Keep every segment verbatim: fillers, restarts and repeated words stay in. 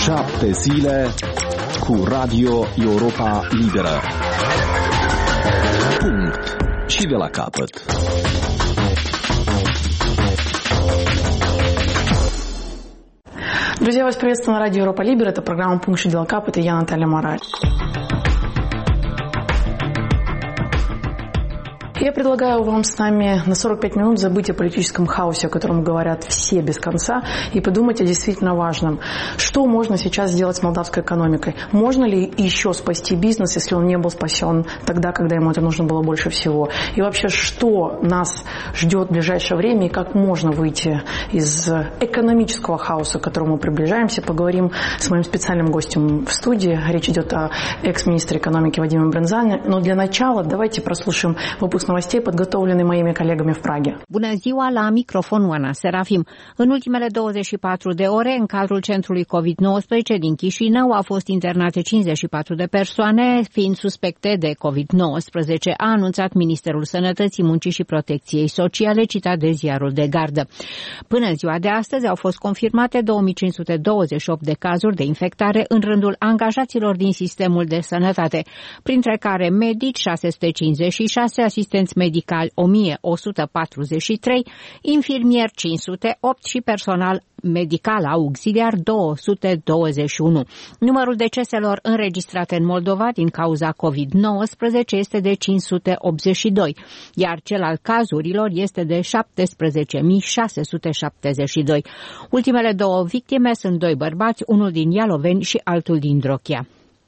Șapte zile cu Radio Europa Liberă. Punct. Și de la capăt. Друзья, вас приветствую на радио Европа Либера. Это программа «Пункт и дела капот», и я Наталья Мораль. Я предлагаю вам с нами на сорок пять минут забыть о политическом хаосе, о котором говорят все без конца, и подумать о действительно важном. Что можно сейчас сделать с молдавской экономикой? Можно ли еще спасти бизнес, если он не был спасен тогда, когда ему это нужно было больше всего? И вообще, что нас ждет в ближайшее время, и как можно выйти из экономического хаоса, к которому мы приближаемся? Поговорим с моим специальным гостем в студии. Речь идет о экс-министре экономики Вадиме Брânzane. Но для начала давайте прослушаем выпуск новостей, подготовленный моими коллегами в Праге. Bună ziua, la microfon Oana Serafim. În ultimele douăzeci și patru de ore, în cadrul centrului covid nouăsprezece din Chișinău, au fost internate cincizeci și patru de persoane, fiind suspecte de covid nouăsprezece, a anunțat Ministerul Sănătății, Muncii și Protecției Sociale, citat de ziarul de gardă. Până în ziua de astăzi au fost confirmate două mii cinci sute douăzeci și opt de cazuri de infectare în rândul angajaților din sistemul de sănătate, printre care medici șase sute cincizeci și șase, asistenți medicali o mie o sută patruzeci și trei, infirmieri cinci sute opt și personal medical auxiliar două sute douăzeci și unu. Numărul deceselor înregistrate în Moldova din cauza covid nouăsprezece este de cinci sute optzeci și doi, iar cel al cazurilor este de șaptesprezece mii șase sute șaptezeci și doi. Ultimele două victime sunt doi bărbați, unul din Ialoveni și altul din Drochia.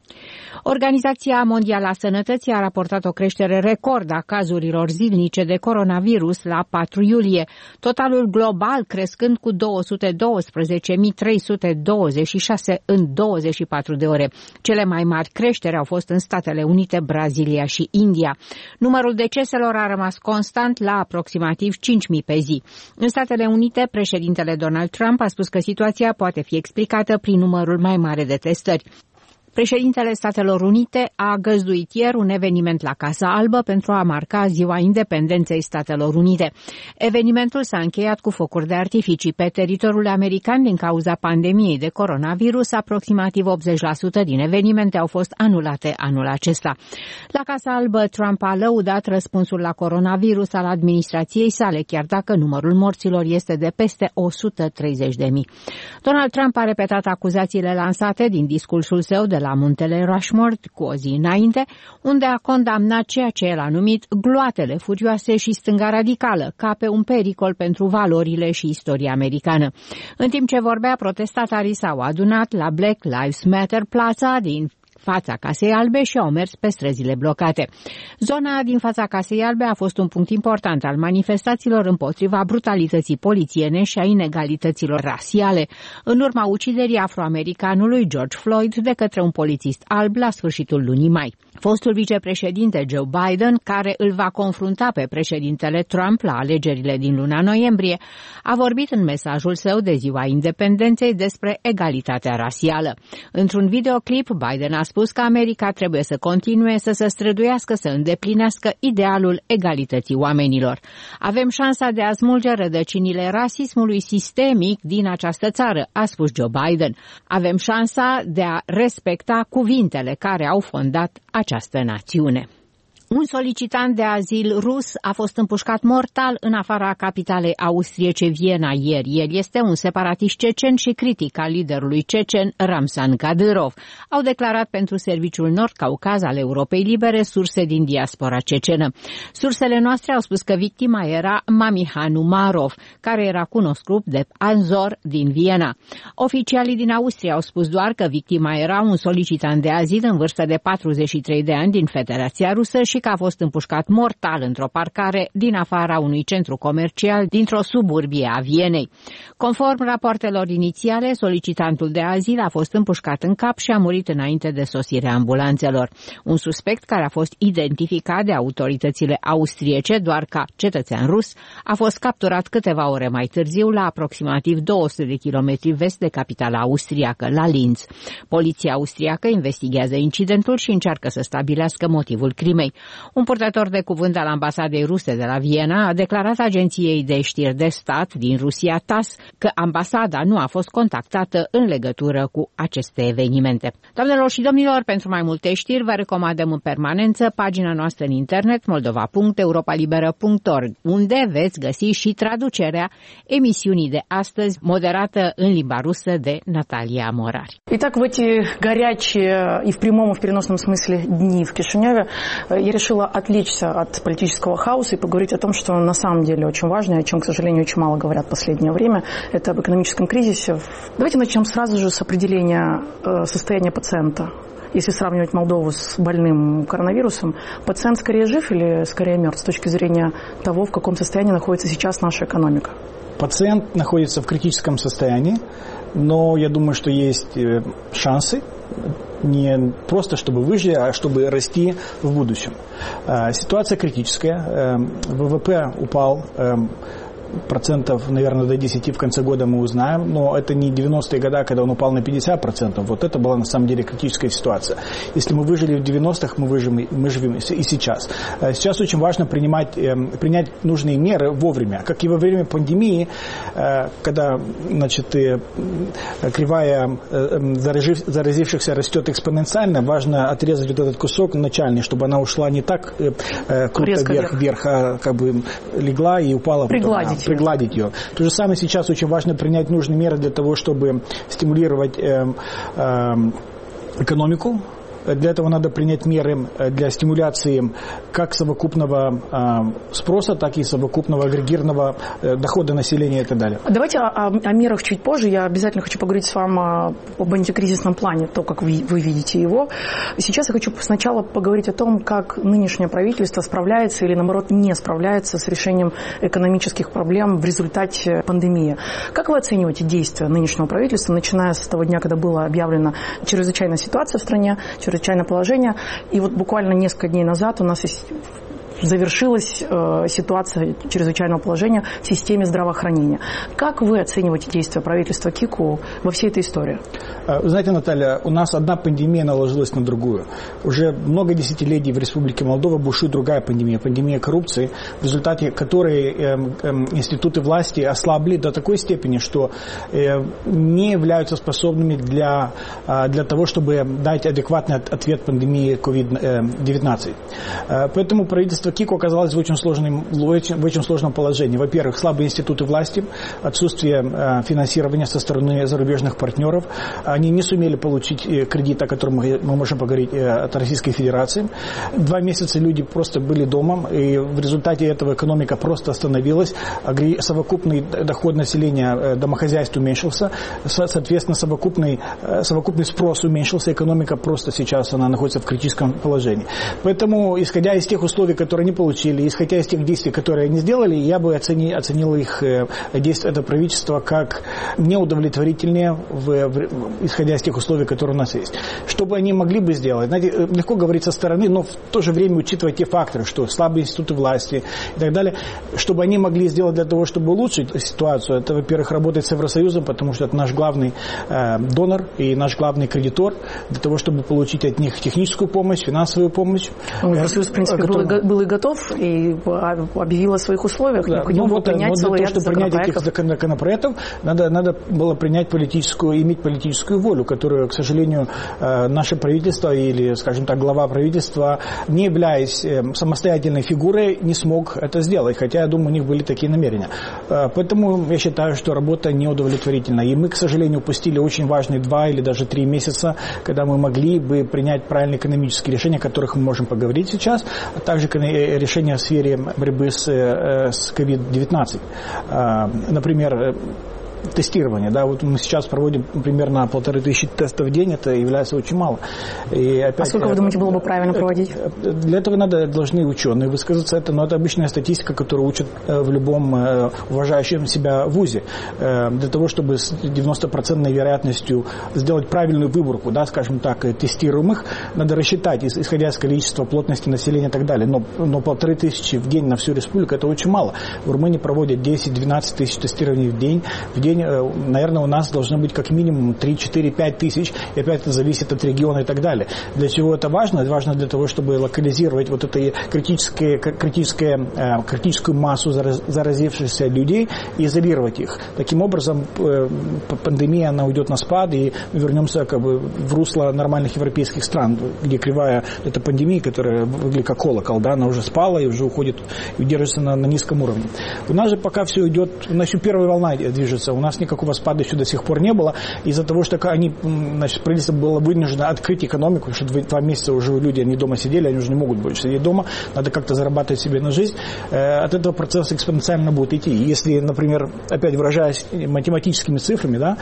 Organizația Mondială a Sănătății a raportat o creștere record a cazurilor zilnice de coronavirus la patru iulie, totalul global crescând cu două sute doisprezece mii trei sute douăzeci și șase în douăzeci și patru de ore. Cele mai mari creșteri au fost în Statele Unite, Brazilia și India. Numărul deceselor a rămas constant la aproximativ cinci mii pe zi. În Statele Unite, președintele Donald Trump a spus că situația poate fi explicată prin numărul mai mare de testări. Președintele Statelor Unite a găzduit ieri un eveniment la Casa Albă pentru a marca Ziua Independenței Statelor Unite. Evenimentul s-a încheiat cu focuri de artificii pe teritoriul american din cauza pandemiei de coronavirus. Aproximativ optzeci la sută din evenimente au fost anulate anul acesta. La Casa Albă, Trump a lăudat răspunsul la coronavirus al administrației sale, chiar dacă numărul morților este de peste o sută treizeci de mii. Donald Trump a repetat acuzațiile lansate din discursul său de la Muntele Rushmore cu o zi înainte, unde a condamnat ceea ce el a numit gloatele furioase și stânga radicală, ca pe un pericol pentru valorile și istoria americană. În timp ce vorbea, protestatarii s-au adunat la Black Lives Matter Plaza din fața Casei Albe și au mers pe străzile blocate. Zona din fața Casei Albe a fost un punct important al manifestațiilor împotriva brutalității polițiene și a inegalităților rasiale, în urma uciderii afroamericanului George Floyd de către un polițist alb la sfârșitul lunii mai. Fostul vicepreședinte Joe Biden, care îl va confrunta pe președintele Trump la alegerile din luna noiembrie, a vorbit în mesajul său de Ziua Independenței despre egalitatea rasială. Într-un videoclip, Biden a spus că America trebuie să continue să se străduiască să îndeplinească idealul egalității oamenilor. Avem șansa de a smulge rădăcinile rasismului sistemic din această țară, a spus Joe Biden. Avem șansa de a respecta cuvintele care au fondat această națiune. Un solicitant de azil rus a fost împușcat mortal în afara capitalei austriece Viena ieri. El este un separatist cecen și critic al liderului cecen Ramzan Kadyrov. Au declarat pentru Serviciul Nord-Caucaz al Europei Libere surse din diaspora cecenă. Sursele noastre au spus că victima era Mamihan Umarov, care era cunoscut de Anzor din Viena. Oficialii din Austria au spus doar că victima era un solicitant de azil în vârstă de patruzeci și trei de ani din Federația Rusă și că a fost împușcat mortal într-o parcare din afara unui centru comercial dintr-o suburbie a Vienei. Conform rapoartelor inițiale, solicitantul de azil a fost împușcat în cap și a murit înainte de sosirea ambulanțelor. Un suspect care a fost identificat de autoritățile austriece doar ca cetățean rus a fost capturat câteva ore mai târziu la aproximativ două sute de kilometri vest de capitala austriacă, la Linz. Poliția austriacă investigează incidentul și încearcă să stabilească motivul crimei. Un purtător de cuvânt al ambasadei ruse de la Viena a declarat agenției de știri de stat din Rusia T A S că ambasada nu a fost contactată în legătură cu aceste evenimente. Doamnelor și domnilor, pentru mai multe știri vă recomandăm în permanență pagina noastră în internet moldova punct europa liberă punct org, unde veți găsi și traducerea emisiunii de astăzi, moderată în limba rusă de Natalia Morari. Итак, в эти горячие и в прямом и в переносном смысле дни в Кишиневе я решила отвлечься от политического хаоса и поговорить о том, что на самом деле очень важно, о чем, к сожалению, очень мало говорят в последнее время. Это об экономическом кризисе. Давайте начнем сразу же с определения состояния пациента. Если сравнивать Молдову с больным коронавирусом, пациент скорее жив или скорее мертв с точки зрения того, в каком состоянии находится сейчас наша экономика? Пациент находится в критическом состоянии, но я думаю, что есть шансы не просто чтобы выжить, а чтобы расти в будущем. Ситуация критическая, ВВП упал, процентов, наверное, до десяти в конце года мы узнаем, но это не девяностые годы, когда он упал на пятьдесят процентов. Вот это была на самом деле критическая ситуация. Если мы выжили в девяностых, мы выживем, мы живем и сейчас. Сейчас очень важно принимать, принять нужные меры вовремя. Как и во время пандемии, когда, значит, кривая заразившихся растет экспоненциально, важно отрезать вот этот кусок начальный, чтобы она ушла не так круто вверх, вверх, а как бы легла и упала. Пригладить. пригладить ее. То же самое сейчас очень важно принять нужные меры для того, чтобы стимулировать э, э, экономику. Для этого надо принять меры для стимуляции как совокупного э, спроса, так и совокупного агрегированного э, дохода населения и так далее. Давайте о, о мерах чуть позже. Я обязательно хочу поговорить с вами об антикризисном плане, то, как вы, вы видите его. Сейчас я хочу сначала поговорить о том, как нынешнее правительство справляется или, наоборот, не справляется с решением экономических проблем в результате пандемии. Как вы оцениваете действия нынешнего правительства, начиная с того дня, когда была объявлена чрезвычайная ситуация в стране, чрезвычайное положение, и вот буквально несколько дней назад у нас есть завершилась э, ситуация чрезвычайного положения в системе здравоохранения. Как вы оцениваете действия правительства Кику во всей этой истории? Вы знаете, Наталья, у нас одна пандемия наложилась на другую. Уже много десятилетий в Республике Молдова бушует другая пандемия, пандемия коррупции, в результате которой э, э, институты власти ослабли до такой степени, что э, не являются способными для, э, для того, чтобы дать адекватный ответ пандемии ковид девятнадцать. Э, поэтому правительство Кику оказалось в очень сложном, в очень, в очень сложном положении. Во-первых, слабые институты власти, отсутствие э, финансирования со стороны зарубежных партнеров. Они не сумели получить э, кредит, о котором мы, мы можем поговорить, э, от Российской Федерации. Два месяца люди просто были дома, и в результате этого экономика просто остановилась. Совокупный доход населения, э, домохозяйств уменьшился. Со, соответственно, совокупный, э, совокупный спрос уменьшился. Экономика просто сейчас она находится в критическом положении. Поэтому, исходя из тех условий, которые они получили, исходя из тех действий, которые они сделали, я бы оценил, оценил их действия этого правительства как неудовлетворительные, в, в, исходя из тех условий, которые у нас есть. Что бы они могли бы сделать? Знаете, легко говорить со стороны, но в то же время учитывать те факторы, что слабые институты власти и так далее, чтобы они могли сделать для того, чтобы улучшить ситуацию. Это, во-первых, работать с Евросоюзом, потому что это наш главный э, донор и наш главный кредитор, для того, чтобы получить от них техническую помощь, финансовую помощь. Евросоюз, в принципе, который... был, был и готов, и объявил о своих условиях. Да, необходимо ну, вот, принять но для того, чтобы принять законопроектов. этих законопроектов, надо, надо было принять политическую, иметь политическую волю, которую, к сожалению, наше правительство или, скажем так, глава правительства, не являясь самостоятельной фигурой, не смог это сделать, хотя, я думаю, у них были такие намерения. Поэтому я считаю, что работа неудовлетворительна. И мы, к сожалению, упустили очень важные два или даже три месяца, когда мы могли бы принять правильные экономические решения, о которых мы можем поговорить сейчас, а также решения в сфере борьбы с, с ковид девятнадцать. Например, тестирование. Да, вот мы сейчас проводим примерно полторы тысячи тестов в день, это является очень мало. И опять, а сколько, вы думаете, было бы правильно проводить? Для этого надо, должны ученые высказаться, это, но это обычная статистика, которую учат в любом уважающем себя вузе. Для того, чтобы с девяносто процентов вероятностью сделать правильную выборку, да, скажем так, тестируемых, надо рассчитать, исходя из количества плотности населения и так далее. Но, но полторы тысячи в день на всю республику это очень мало. В Румынии проводят десять-двенадцать тысяч тестирований в день. В день день, наверное, у нас должно быть как минимум три, четыре, пять тысяч, и опять это зависит от региона и так далее. Для чего это важно? Важно для того, чтобы локализировать вот эту критическую, критическую, критическую массу заразившихся людей и изолировать их. Таким образом, пандемия, она уйдет на спад, и мы вернемся как бы в русло нормальных европейских стран, где кривая эта пандемия, которая выглядит как колокол, да, она уже спала и уже уходит и держится на, на низком уровне. У нас же пока все идет, у нас еще первая волна движется, у нас никакого спада еще до сих пор не было, из-за того, что они, значит, правительство было вынуждено открыть экономику, потому что два месяца уже люди, они дома сидели, они уже не могут больше сидеть дома, надо как-то зарабатывать себе на жизнь, от этого процесс экспоненциально будет идти. Если, например, опять выражаясь математическими цифрами, да,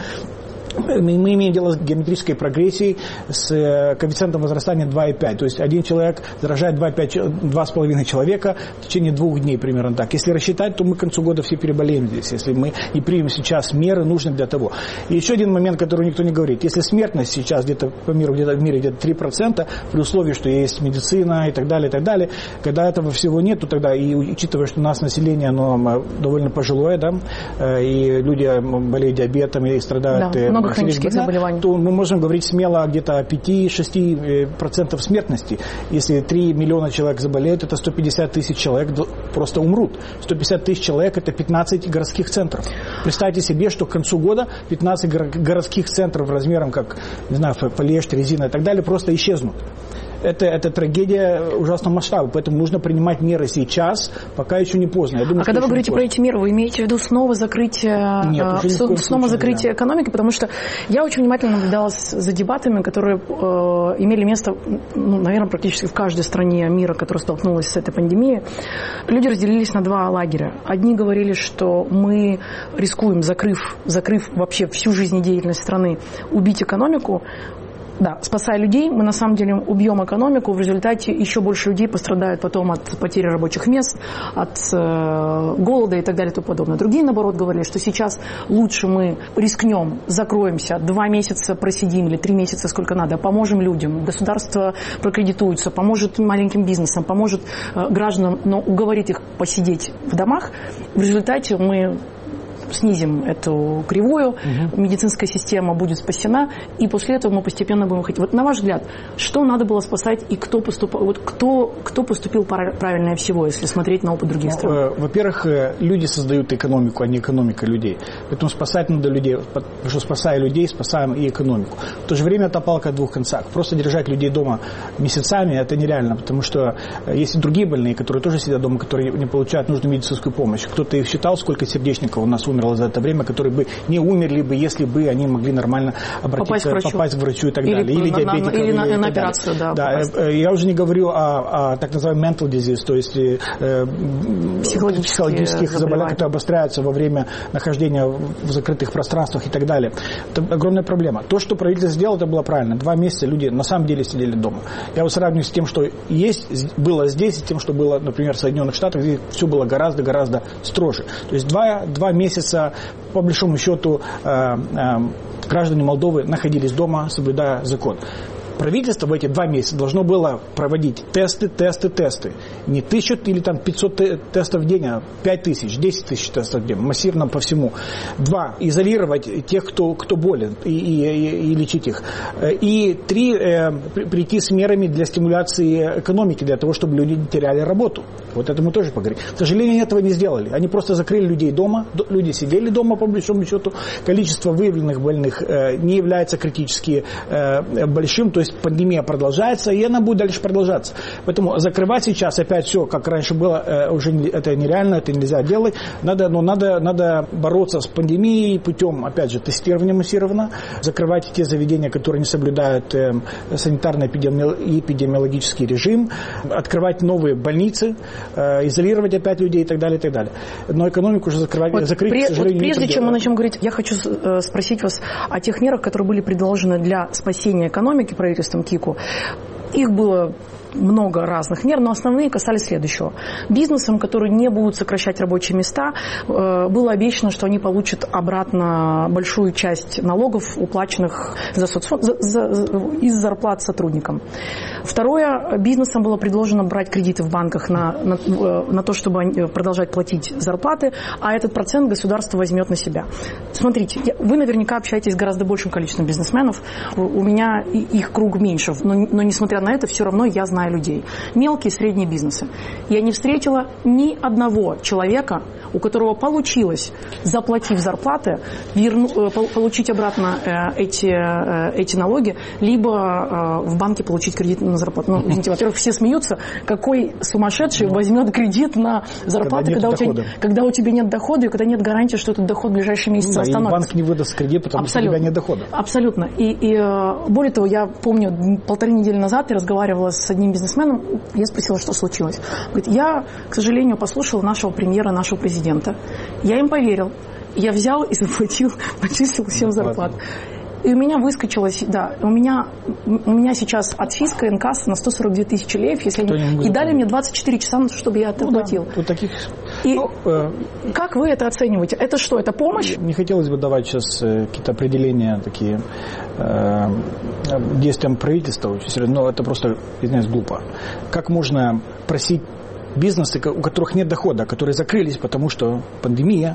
мы имеем дело с геометрической прогрессией с коэффициентом возрастания два и пять. То есть один человек заражает два с половиной человека в течение двух дней примерно так. Если рассчитать, то мы к концу года все переболеем здесь, если мы не примем сейчас меры, нужные для того. И еще один момент, который никто не говорит. Если смертность сейчас где-то по миру, где-то в мире где-то три процента, при условии, что есть медицина и так далее, и так далее, когда этого всего нет, то тогда, и учитывая, что у нас население, оно довольно пожилое, да, и люди болеют диабетом и страдают... Да. Хронических заболеваний. То мы можем говорить смело где-то о пять-шесть процентов смертности. Если три миллиона человек заболеют, это сто пятьдесят тысяч человек просто умрут. сто пятьдесят тысяч человек – это пятнадцать городских центров. Представьте себе, что к концу года пятнадцать городских центров размером, как, не знаю, Полежь, Резина и так далее, просто исчезнут. Это, это трагедия ужасного масштаба, поэтому нужно принимать меры сейчас, пока еще не поздно. Я думаю, а когда вы говорите про эти меры, вы имеете в виду снова закрытие, Нет, э, снова случае, закрытие да. экономики? Потому что я очень внимательно наблюдала за дебатами, которые э, имели место, ну, наверное, практически в каждой стране мира, которая столкнулась с этой пандемией. Люди разделились на два лагеря. Одни говорили, что мы рискуем, закрыв, закрыв вообще всю жизнедеятельность страны, убить экономику. Да, спасая людей, мы на самом деле убьем экономику, в результате еще больше людей пострадают потом от потери рабочих мест, от э, голода и так далее и тому подобное. Другие, наоборот, говорили, что сейчас лучше мы рискнем, закроемся, два месяца просидим или три месяца, сколько надо, поможем людям, государство прокредитуется, поможет маленьким бизнесам, поможет э, гражданам, но уговорит их посидеть в домах. В результате мы снизим эту кривую, угу. медицинская система будет спасена, и после этого мы постепенно будем ходить. Вот на ваш взгляд, что надо было спасать и кто поступал, вот кто, кто поступил правильнее всего, если смотреть на опыт других стран? Ну, во-первых, люди создают экономику, а не экономика людей. Поэтому спасать надо людей, потому что спасая людей, спасаем и экономику. В то же время это палка о двух концах. Просто держать людей дома месяцами это нереально, потому что есть и другие больные, которые тоже сидят дома, которые не получают нужную медицинскую помощь. Кто-то их считал, сколько сердечников у нас умерло за это время, которые бы не умерли бы, если бы они могли нормально обратиться, попасть к врачу, попасть к врачу и так или далее. Или диабетиков. Или на, на операцию, да. да я уже не говорю о, о так называемом mental disease, то есть э, психологических, психологических заболеваниях, которые обостряются во время нахождения в закрытых пространствах и так далее. Это огромная проблема. То, что правительство сделало, это было правильно. Два месяца люди на самом деле сидели дома. Я вот сравниваю с тем, что есть, было здесь, и тем, что было, например, в Соединенных Штатах, где все было гораздо-гораздо строже. То есть два, два месяца, по большому счету, э, э, граждане Молдовы находились дома, соблюдая закон. Правительство в эти два месяца должно было проводить тесты, тесты, тесты. Не тысячу или там пятьсот тестов в день, а пять тысяч, десять тысяч тестов в день, массивно по всему. Два, изолировать тех, кто, кто болен, и, и, и, и лечить их. И три, э, прийти с мерами для стимуляции экономики, для того, чтобы люди не теряли работу. Вот это мы тоже поговорим. К сожалению, они этого не сделали. Они просто закрыли людей дома, люди сидели дома, по большому счету. Количество выявленных больных э, не является критически э, большим, то есть пандемия продолжается, и она будет дальше продолжаться. Поэтому закрывать сейчас опять все, как раньше было, уже это нереально, это нельзя делать. Надо, но надо, надо бороться с пандемией путем, опять же, тестирования массированно, закрывать те заведения, которые не соблюдают санитарно-эпидемиологический режим, открывать новые больницы, изолировать опять людей и так далее, и так далее. Но экономику уже закрывать, вот закрыть, при, к сожалению, вот прежде чем делать. Мы начнем говорить, я хочу спросить вас о тех мерах, которые были предложены для спасения экономики правительством КИКу. Их было много разных мер, но основные касались следующего. Бизнесам, которые не будут сокращать рабочие места, было обещано, что они получат обратно большую часть налогов, уплаченных за соцфонд, за, за, из зарплат сотрудникам. Второе, бизнесам было предложено брать кредиты в банках на, на, на то, чтобы продолжать платить зарплаты, а этот процент государство возьмет на себя. Смотрите, вы наверняка общаетесь с гораздо большим количеством бизнесменов, у меня их круг меньше, но, но несмотря на это, все равно я знаю людей. Мелкие и средние бизнесы. Я не встретила ни одного человека, у которого получилось, заплатив зарплаты, верну, получить обратно эти, эти налоги, либо в банке получить кредит на зарплату. Ну, извините, во-первых, все смеются, какой сумасшедший возьмет кредит на зарплаты, когда, когда, у, тебя, когда у тебя нет дохода, и когда нет гарантии, что этот доход в ближайшие месяцы ну, да, остановится. И банк не выдаст кредит, потому Абсолютно. Что у тебя нет дохода. Абсолютно. И, и более того, я помню, полторы недели назад я разговаривала с одним бизнесменом, я спросила, что случилось. Говорит, я, к сожалению, послушала нашего премьера, нашего президента. Я им поверил. Я взял и заплатил, почистил всем зарплат. И у меня выскочилось, да, у меня, у меня сейчас от фиска инкасса на сто сорок две тысячи леев, если они, и дали мне двадцать четыре часа, чтобы я это ну, оплатил. Да, вот таких... И ну, э... как вы это оцениваете? Это что, это помощь? Не хотелось бы давать сейчас э, какие-то определения такие э, действиям правительства, но это просто, извиняюсь, глупо. Как можно просить бизнесы, у которых нет дохода, которые закрылись, потому что пандемия,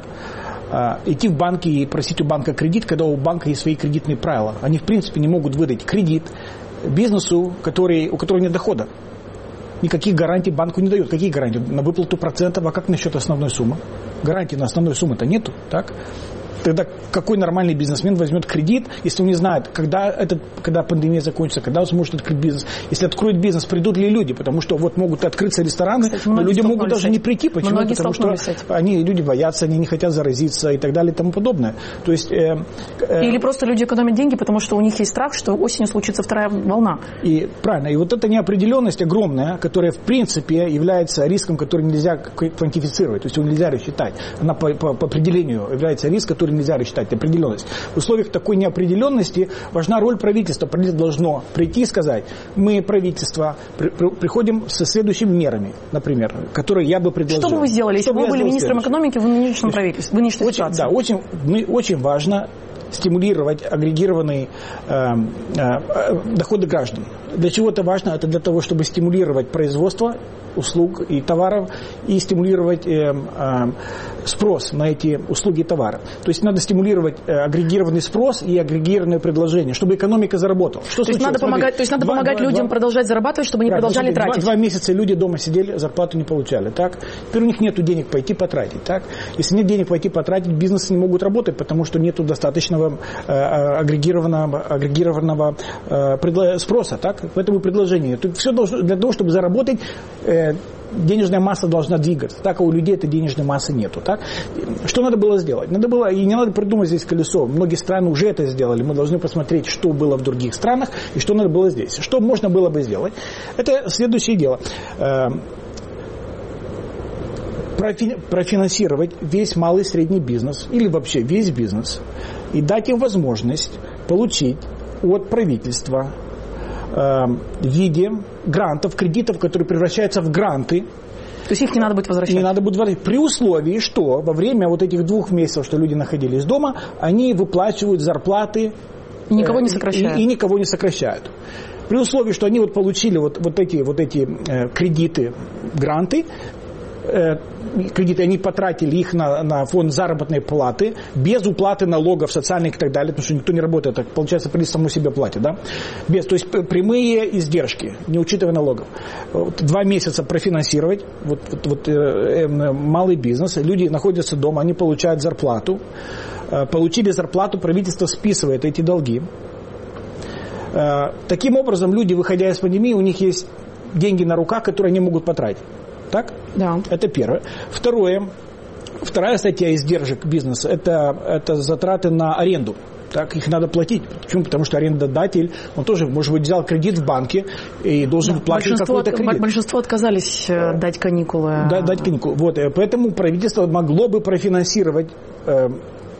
идти в банки и просить у банка кредит, когда у банка есть свои кредитные правила. Они, в принципе, не могут выдать кредит бизнесу, который, у которого нет дохода. Никаких гарантий банку не дают. Какие гарантии? На выплату процентов, а как насчет основной суммы? Гарантий на основной суммы-то нету, так? Тогда какой нормальный бизнесмен возьмет кредит, если он не знает, когда, этот, когда пандемия закончится, когда он сможет открыть бизнес. Если откроет бизнес, придут ли люди? Потому что вот могут открыться рестораны, Кстати, но люди могут даже не прийти. Почему? Многие Потому что они, люди боятся, они не хотят заразиться и так далее и тому подобное. То есть, э, э, Или просто люди экономят деньги, потому что у них есть страх, что осенью случится вторая волна. И правильно. И вот эта неопределенность огромная, которая в принципе является риском, который нельзя квантифицировать, то есть его нельзя рассчитать. Она по, по, по определению является риск, который нельзя рассчитать, определенность. В условиях такой неопределенности важна роль правительства. Правительство должно прийти и сказать, мы, правительство, при, при, приходим со следующими мерами, например, которые я бы предложил. Что бы вы сделали, если бы вы были министром экономики в нынешнем правительстве, в нынешней очень, ситуации? Да, очень, очень важно стимулировать агрегированные э, э, доходы граждан. Для чего это важно? Это для того, чтобы стимулировать производство услуг и товаров и стимулировать э, э, спрос на эти услуги и товары. То есть надо стимулировать э, агрегированный спрос и агрегированное предложение, чтобы экономика заработала. Что то, есть надо помогать, то есть надо два, помогать два, людям два, продолжать зарабатывать, чтобы они да, продолжали два, тратить. Два, два месяца люди дома сидели, зарплату не получали. Так? Теперь у них нет денег пойти потратить. Так? Если нет денег пойти потратить, бизнесы не могут работать, потому что нет достаточного э, агрегированного, агрегированного э, спроса. Так? Поэтому предложение. Тут все должно, для того, чтобы заработать, э, денежная масса должна двигаться. Так, а у людей этой денежной массы нету. Так? Что надо было сделать? Надо было, и не надо придумать здесь колесо. Многие страны уже это сделали. Мы должны посмотреть, что было в других странах и что надо было здесь. Что можно было бы сделать? Это следующее дело. Профинансировать весь малый и средний бизнес или вообще весь бизнес и дать им возможность получить от правительства в виде грантов, кредитов, которые превращаются в гранты. То есть их не надо будет возвращать? Не надо будет возвращать. При условии, что во время вот этих двух месяцев, что люди находились дома, они выплачивают зарплаты. И никого не сокращают. И, и никого не сокращают. При условии, что они вот получили вот, вот эти, вот эти э, кредиты, гранты, э, кредиты, они потратили их на, на фонд заработной платы, без уплаты налогов, социальных и так далее, потому что никто не работает, так получается, правительство само себе платит, да? Без, то есть прямые издержки, не учитывая налогов. Вот, два месяца профинансировать вот, вот, вот, э, э, малый бизнес, люди находятся дома, они получают зарплату, э, получили зарплату, правительство списывает эти долги. Э, таким образом, люди, выходя из пандемии, у них есть деньги на руках, которые они могут потратить. Так? Да. Это первое. Второе. Вторая статья издержек бизнеса – это, это затраты на аренду. Так, их надо платить. Почему? Потому что арендодатель, он тоже, может быть, взял кредит в банке и должен да, выплачивать какой-то от, кредит. Большинство отказались э, дать каникулы. Да, дать каникулы. Вот, поэтому правительство могло бы профинансировать э,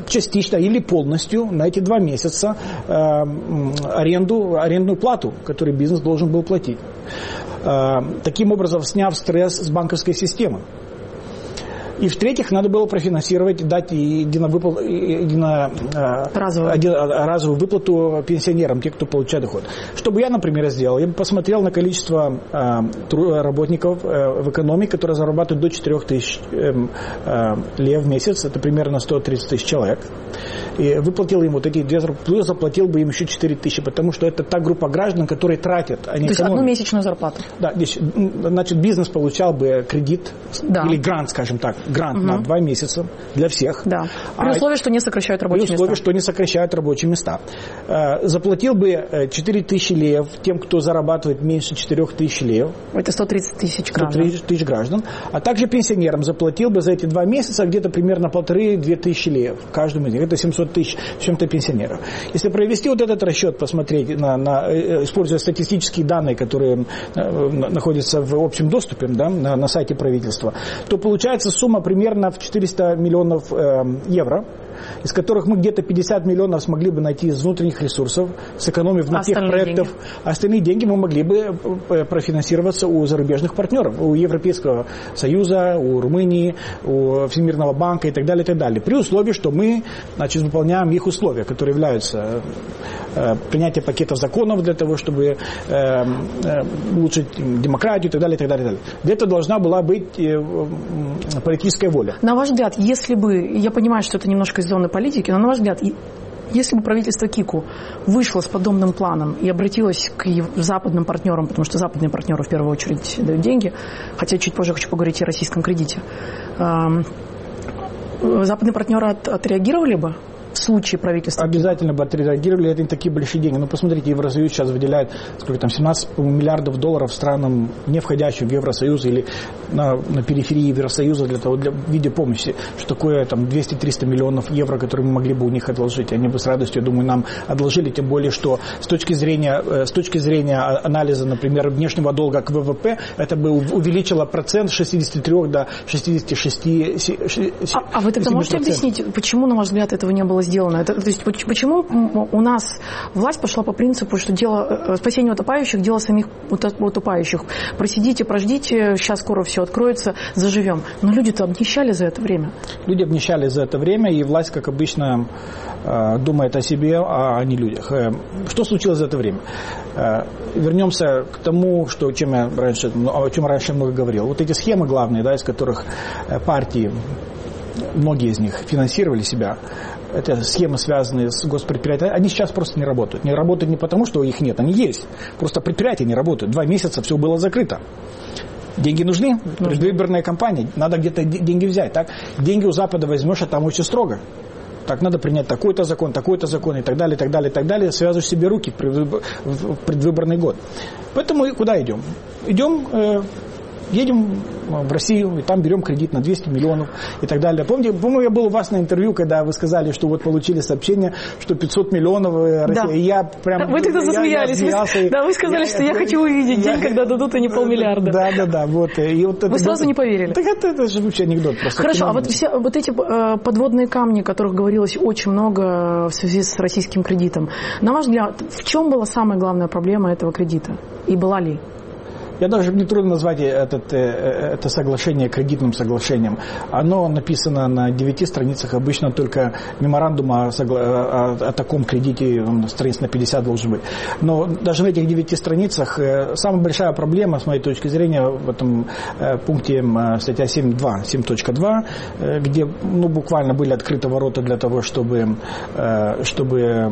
частично или полностью на эти два месяца э, аренду, арендную плату, которую бизнес должен был платить. Э, таким образом, сняв стресс с банковской системы. И в-третьих, надо было профинансировать, дать единовыпл... едино... разовую. Один... разовую выплату пенсионерам, те, кто получает доход. Что бы я, например, сделал? Я бы посмотрел на количество э, работников э, в экономике, которые зарабатывают до четырех тысяч э, э, лев в месяц, это примерно сто тридцать тысяч человек. И выплатил им вот эти две зарплаты, плюс заплатил бы им еще четыре тысячи, потому что это та группа граждан, которые тратят, а не То есть экономят. одну месячную зарплату? Да, значит, бизнес получал бы кредит, да. или грант, скажем так, грант угу. на два месяца для всех. Да. При условии, а, что не сокращают рабочие места. При условии, места. что не сокращают рабочие места. Заплатил бы четыре тысячи лев тем, кто зарабатывает меньше четырех тысяч лев. Это сто тридцать тысяч граждан. сто тридцать тысяч граждан. А также пенсионерам заплатил бы за эти два месяца где-то примерно полторы-две тысячи лев каждому из них. Это семьсот тысяч в чем-то пенсионеров. Если провести вот этот расчет, посмотреть, на, на, используя статистические данные, которые находятся в общем доступе, да, на, на сайте правительства, то получается сумма примерно в четыреста миллионов э, евро, из которых мы где-то пятьдесят миллионов смогли бы найти из внутренних ресурсов, сэкономив на тех проектах. Деньги. Остальные деньги мы могли бы профинансироваться у зарубежных партнеров, у Европейского Союза, у Румынии, у Всемирного банка и так далее, и так далее. При условии, что мы, значит, выполняем их условия, которые являются э, принятие пакетов законов для того, чтобы э, э, улучшить демократию и так далее, и так далее, и так далее. Для этого должна была быть э, политическая воля. На ваш взгляд, если бы, я понимаю, что это немножко из зоны политики, но на ваш взгляд, если бы правительство Кику вышло с подобным планом и обратилось к западным партнерам, потому что западные партнеры в первую очередь дают деньги, хотя чуть позже хочу поговорить о российском кредите, западные партнеры от, отреагировали бы в случае правительства? Обязательно бы отреагировали, это не такие большие деньги. Ну, посмотрите, Евросоюз сейчас выделяет, сколько там, семнадцать миллиардов долларов странам, не входящим в Евросоюз или на, на периферии Евросоюза для того, для, в виде помощи. Что такое там двести-триста миллионов евро, которые мы могли бы у них одолжить. Они бы с радостью, я думаю, нам одолжили, тем более, что с точки зрения, с точки зрения анализа, например, внешнего долга к ВВП, это бы увеличило процент с шестидесяти трёх до шестидесяти шести. А, а вы тогда можете объяснить, почему, на ваш взгляд, этого не было сделано? Это, то есть почему у нас власть пошла по принципу, что дело спасение утопающих, дело самих утопающих. Просидите, прождите, сейчас скоро все откроется, заживем. Но люди-то обнищали за это время. Люди обнищали за это время, и власть, как обычно, думает о себе, а не людях. Что случилось за это время? Вернемся к тому, что, чем я раньше, о чем раньше много говорил. Вот эти схемы главные, да, из которых партии, многие из них финансировали себя, это схемы, связанные с госпредприятиями, они сейчас просто не работают. Не работают не потому, что их нет, они есть. Просто предприятия не работают. Два месяца все было закрыто. Деньги нужны, предвыборная кампания, надо где-то деньги взять. Так? Деньги у Запада возьмешь, а там очень строго. Так, надо принять такой-то закон, такой-то закон и так далее, и так далее, и так далее. Связываешь себе руки в предвыборный год. Поэтому куда идем? Идем... Э, Едем в Россию, и там берем кредит на двести миллионов и так далее. Помните, по-моему, я был у вас на интервью, когда вы сказали, что вот получили сообщение, что пятьсот миллионов Россия. Да. И я прям... Вы тогда засмеялись. Я, я вы, да, вы сказали, я, что я, я хочу увидеть я, день, я, когда дадут, а не полмиллиарда. Да, да, да. Вот. И вот вы это, сразу вот, не поверили. Так это, это же вообще анекдот. Просто Хорошо, а вот, все, вот эти э, подводные камни, о которых говорилось очень много в связи с российским кредитом, на ваш взгляд, в чем была самая главная проблема этого кредита? И была ли? Я даже не трудно назвать этот, это соглашение кредитным соглашением. Оно написано на девяти страницах, обычно только меморандум о, о, о таком кредите, он страниц на пятьдесят должен быть. Но даже на этих девяти страницах самая большая проблема, с моей точки зрения, в этом пункте статья семь точка два, семь точка два, где ну, буквально были открыты ворота для того, чтобы... чтобы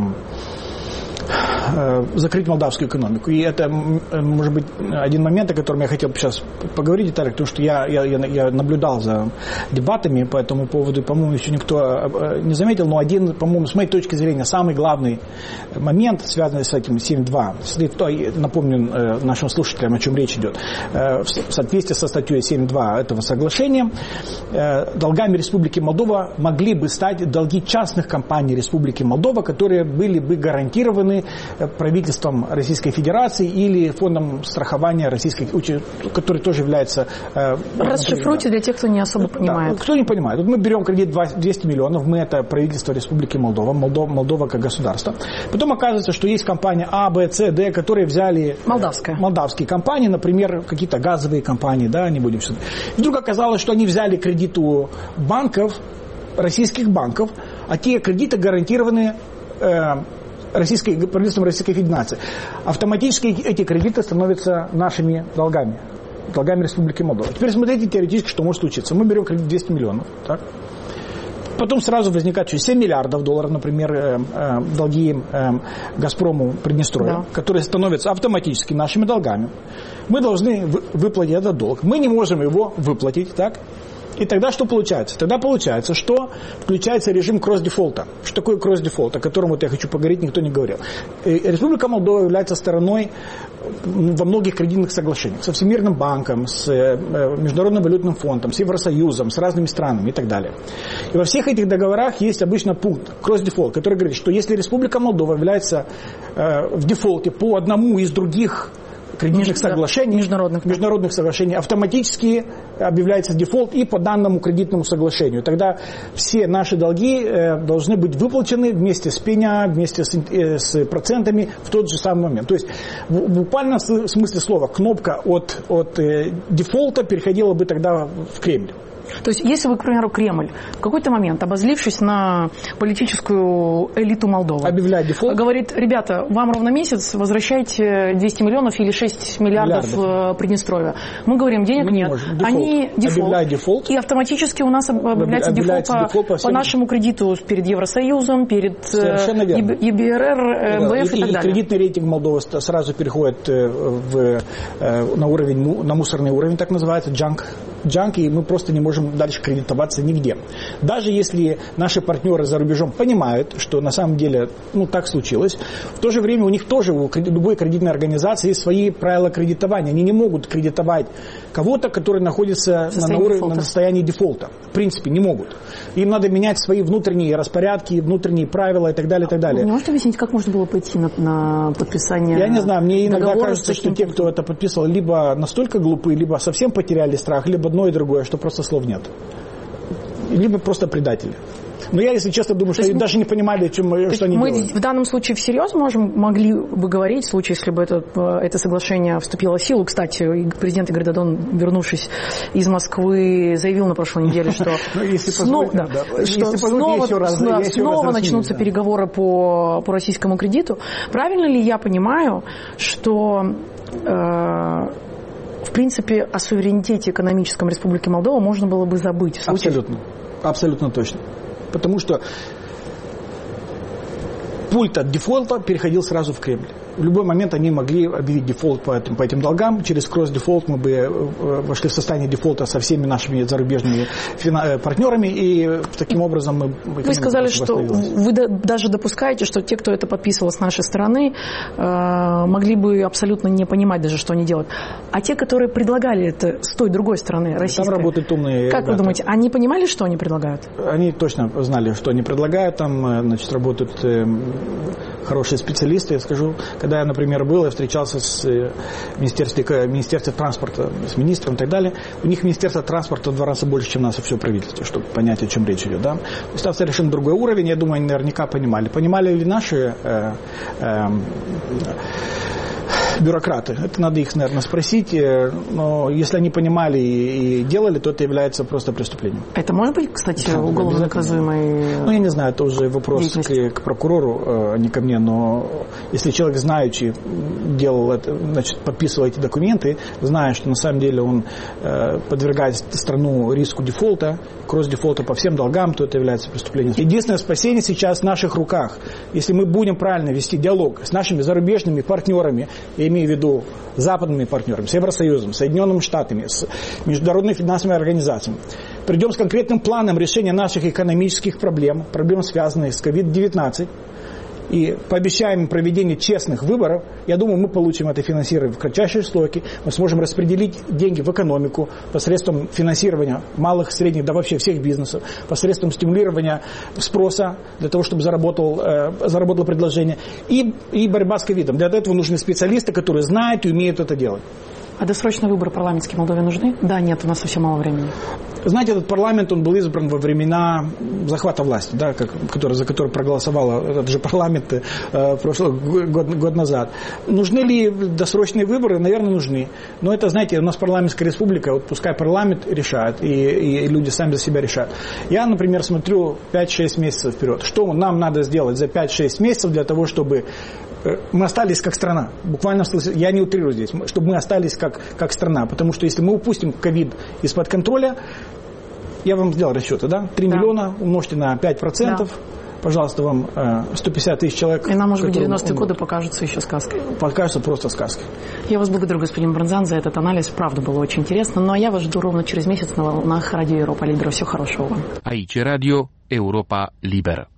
закрыть молдавскую экономику. И это, может быть, один момент, о котором я хотел сейчас поговорить детально, потому что я, я, я наблюдал за дебатами по этому поводу, и, по-моему, еще никто не заметил, но один, по-моему, с моей точки зрения, самый главный момент, связанный с этим семь точка два, напомню нашим слушателям, о чем речь идет, в соответствии со статьей семь точка два этого соглашения, долгами Республики Молдова могли бы стать долги частных компаний Республики Молдова, которые были бы гарантированы правительством Российской Федерации или фондом страхования российской, который тоже является... Расшифруйте для тех, кто не особо понимает. Да, кто не понимает. Вот мы берем кредит двести миллионов, мы это правительство Республики Молдова, Молдова, Молдова как государство. Потом оказывается, что есть компания А, Б, С, Д, которые взяли... Молдавская. Молдавские компании, например, какие-то газовые компании, да, не будем сюда. И вдруг оказалось, что они взяли кредит у банков, российских банков, а те кредиты гарантированы э, российской, правительством Российской Федерации. Автоматически эти кредиты становятся нашими долгами. Долгами Республики Молдова. Теперь смотрите теоретически, что может случиться. Мы берем кредит двести миллионов, так? Потом сразу возникает семь миллиардов долларов, например, э, э, долги э, Газпрому Приднестровья, да, которые становятся автоматически нашими долгами. Мы должны выплатить этот долг. Мы не можем его выплатить, так? И тогда что получается? Тогда получается, что включается режим кросс-дефолта. Что такое кросс-дефолт, о котором вот я хочу поговорить, никто не говорил. Республика Молдова является стороной во многих кредитных соглашениях со Всемирным банком, с Международным валютным фондом, с Евросоюзом, с разными странами и так далее. И во всех этих договорах есть обычно пункт кросс-дефолт, который говорит, что если Республика Молдова является в дефолте по одному из других кредитных соглашений, международных, международных соглашений, автоматически объявляется дефолт и по данному кредитному соглашению. Тогда все наши долги э, должны быть выплачены вместе с пеня, вместе с, э, с процентами в тот же самый момент. То есть в буквальном смысле слова кнопка от, от э, дефолта переходила бы тогда в Кремль. То есть, если бы, к примеру, Кремль в какой-то момент, обозлившись на политическую элиту Молдовы, объявляет дефолт, говорит, ребята, вам ровно месяц, возвращайте двести миллионов или шесть миллиардов, миллиардов. Приднестровья. Мы говорим, денег Мы нет. Дефолт. Они дефолт. дефолт. И автоматически у нас объявляется, объявляется дефолт, дефолт по, по, по нашему кредиту перед Евросоюзом, перед Е Б Р Р, Эм Вэ Эф и, и так далее. И кредитный рейтинг Молдовы сразу переходит в, на уровень, на мусорный уровень, так называется, junk, junk, и мы просто не можем дальше кредитоваться нигде. Даже если наши партнеры за рубежом понимают, что на самом деле ну, так случилось, в то же время у них тоже, у любой кредитной организации есть свои правила кредитования. Они не могут кредитовать кого-то, который находится на, на, уровне, на состоянии дефолта. В принципе, не могут. Им надо менять свои внутренние распорядки, внутренние правила и так далее, и так далее. Вы не можете объяснить, как можно было пойти на, на подписание? Я не знаю, мне иногда кажется, что те, кто это подписывал, либо настолько глупы, либо совсем потеряли страх, либо одно и другое, что просто слов нет. Либо просто предатели. Но я, если честно, думаю, что они даже не понимали, чем, что они мы делают. В данном случае всерьез можем, могли бы говорить, в случае, если бы это, это соглашение вступило в силу. Кстати, президент Игорь Додон, вернувшись из Москвы, заявил на прошлой неделе, что снова начнутся переговоры по российскому кредиту. Правильно ли я понимаю, что... В принципе, о суверенитете экономическом Республики Молдова можно было бы забыть. В случае... Абсолютно. Абсолютно точно. Потому что пульт от дефолта переходил сразу в Кремль. В любой момент они могли объявить дефолт по этим, по этим долгам. Через кросс-дефолт мы бы вошли в состояние дефолта со всеми нашими зарубежными партнерами, и таким образом мы... Вы сказали, что вы даже допускаете, что те, кто это подписывал с нашей стороны, могли бы абсолютно не понимать даже, что они делают. А те, которые предлагали это с той другой стороны, российской... Там работают умные Как ребята. Вы думаете, они понимали, что они предлагают? Они точно знали, что они предлагают. Там, значит, работают хорошие специалисты. Я скажу, когда я, например, был, я встречался с Министерством, Министерством транспорта, с министром и так далее. У них Министерство транспорта в два раза больше, чем у нас все правительство, чтобы понять, о чем речь идет. Да? То есть там совершенно другой уровень. Я думаю, они наверняка понимали. Понимали ли наши э, э, бюрократы? Это надо их, наверное, спросить. Но если они понимали и делали, то это является просто преступлением. Это может быть, кстати, да, уголовно наказуемый? Ну, я не знаю, это уже вопрос к, к прокурору, а не ко мне. Но если человек, знающий, делал это, значит, подписывал эти документы, зная, что на самом деле он э, подвергает страну риску дефолта, кросс-дефолта по всем долгам, то это является преступлением. Единственное спасение сейчас в наших руках. Если мы будем правильно вести диалог с нашими зарубежными партнерами, я имею в виду западными партнерами, с Евросоюзом, с Соединенными Штатами, с международными финансовыми организациями, придем с конкретным планом решения наших экономических проблем, проблем, связанных с ковид девятнадцать, и пообещаем проведение честных выборов, я думаю, мы получим это финансирование в кратчайшие сроки, мы сможем распределить деньги в экономику посредством финансирования малых, средних, да вообще всех бизнесов, посредством стимулирования спроса для того, чтобы заработал, э, заработало предложение, и, и борьба с ковидом. Для этого нужны специалисты, которые знают и умеют это делать. А досрочные выборы парламентские в Молдове нужны? Да, нет, у нас совсем мало времени. Знаете, этот парламент, он был избран во времена захвата власти, да, как, который, за который проголосовал этот же парламент э, прошлый год, год назад. Нужны ли досрочные выборы? Наверное, нужны. Но это, знаете, у нас парламентская республика, вот пускай парламент решает, и, и люди сами за себя решают. Я, например, смотрю пять-шесть месяцев вперед. Что нам надо сделать за пять-шесть месяцев для того, чтобы мы остались как страна. Буквально, я не утрирую здесь, чтобы мы остались как, как страна. Потому что если мы упустим ковид из-под контроля, я вам сделал расчеты, да? три да. миллиона умножьте на пять процентов. Да. Пожалуйста, вам сто пятьдесят тысяч человек. И нам, может быть, девяностые годы покажутся еще сказкой. Покажутся просто сказкой. Я вас благодарю, господин Брынзан, за этот анализ. Правда, было очень интересно. Ну, а я вас жду ровно через месяц на волнах Радио Европа Либера. Всего хорошего вам. Aici Radio Europa Liberă.